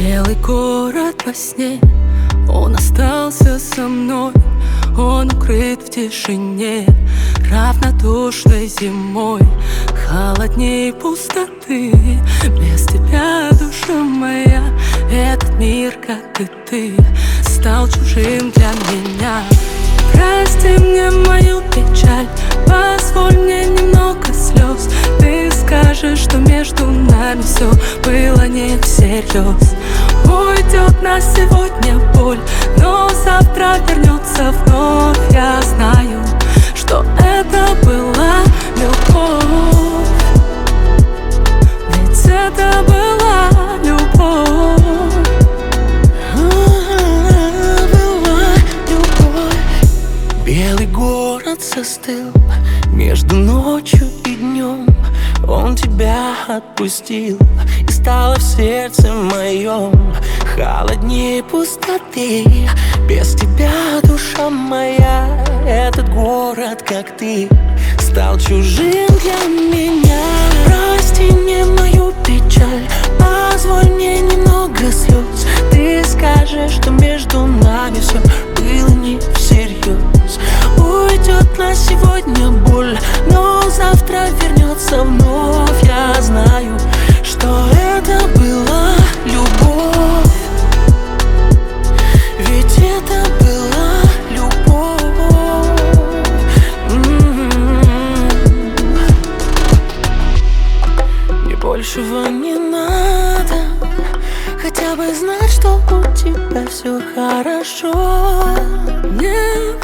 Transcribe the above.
Белый город во сне, он остался со мной. Он укрыт в тишине, равнодушной зимой. Холодней пустоты, без тебя, душа моя. Этот мир, как и ты, стал чужим для меня. Прости мне мою печаль, позволь мне немного слез. Ты скажешь, что между нами все было не всерьез. Уйдет на сегодня боль, но завтра вернется вновь. Я знаю, что это была любовь, ведь это была любовь. Белый город застыл между ночью и днем. Он тебя отпустил, и стало в сердце моем холоднее пустоты. Без тебя, душа моя, этот город, как ты, стал чужим для меня. Прости мне мою печаль, позволь мне немного слез. Ты скажешь, что между нами все было не всерьез. Уйдет на сегодня боль, но завтра вернется вновь. Я знаю, что это была любовь, ведь это была любовь. Мне большего не надо, хотя бы знать, что у тебя все хорошо. Нет